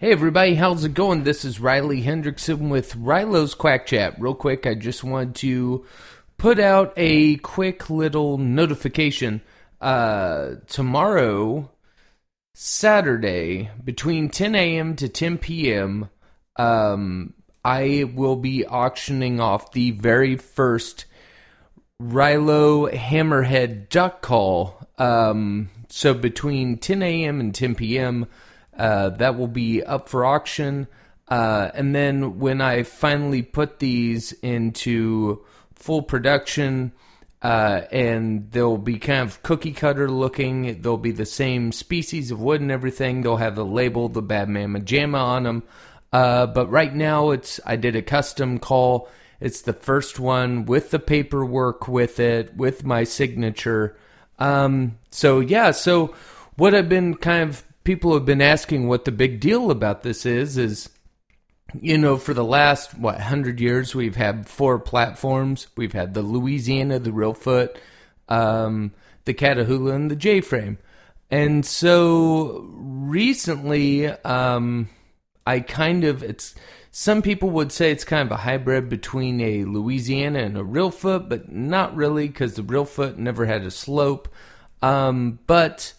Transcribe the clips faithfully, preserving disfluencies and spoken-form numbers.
Hey everybody, how's it going? This is Riley Hendrickson with Rilo's Quack Chat. Real quick, I just wanted to put out a quick little notification. Uh, tomorrow, Saturday, between ten a.m. to ten p.m., um, I will be auctioning off the very first Rilo Hammerhead duck call. Um, so between ten a.m. and ten p.m., Uh, that will be up for auction. Uh, and then when I finally put these into full production, uh, and they'll be kind of cookie cutter looking, they'll be the same species of wood and everything. They'll have the label, the Bad Mama Jamma on them. Uh, but right now, it's I did a custom call. It's the first one with the paperwork with it, with my signature. Um, so yeah, so what I've been kind of people have been asking what the big deal about this is, is, you know, for the last, what, one hundred years, we've had four platforms. We've had the Louisiana, the Reelfoot, um, the Catahoula, and the J-Frame. And so recently, um, I kind of, it's, some people would say it's kind of a hybrid between a Louisiana and a Reelfoot, but not really, because the Reelfoot never had a slope. Um, but...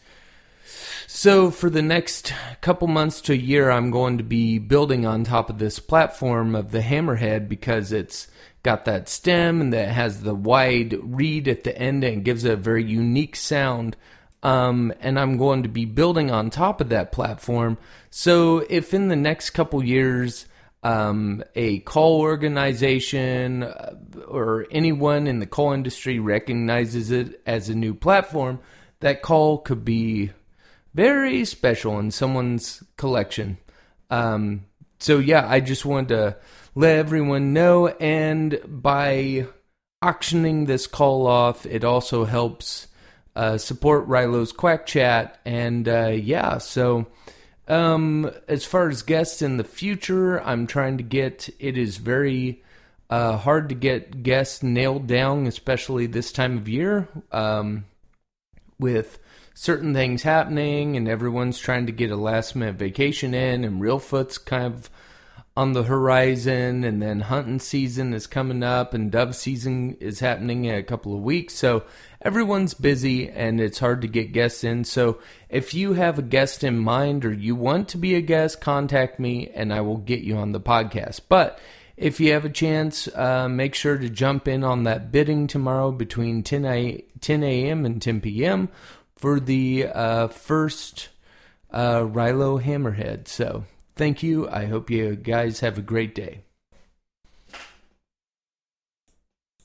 So for the next couple months to a year, I'm going to be building on top of this platform of the Hammerhead because it's got that stem and that has the wide reed at the end and gives it a very unique sound. Um, and I'm going to be building on top of that platform. So if in the next couple years, um, a call organization or anyone in the call industry recognizes it as a new platform, that call could be very special in someone's collection. Um, so yeah, I just wanted to let everyone know, and by auctioning this call off, it also helps uh, support Rilo's Quack Chat, and uh, yeah, so um, as far as guests in the future, I'm trying to get, it is very uh, hard to get guests nailed down, especially this time of year, um, with certain things happening, and everyone's trying to get a last minute vacation in, and Reelfoot's kind of on the horizon, and then hunting season is coming up, and dove season is happening in a couple of weeks, so everyone's busy, and it's hard to get guests in. So if you have a guest in mind, or you want to be a guest, contact me, and I will get you on the podcast. But if you have a chance, uh, make sure to jump in on that bidding tomorrow between ten a.m. and ten p.m., for the uh, first uh, Rilo Hammerhead. So, thank you. I hope you guys have a great day.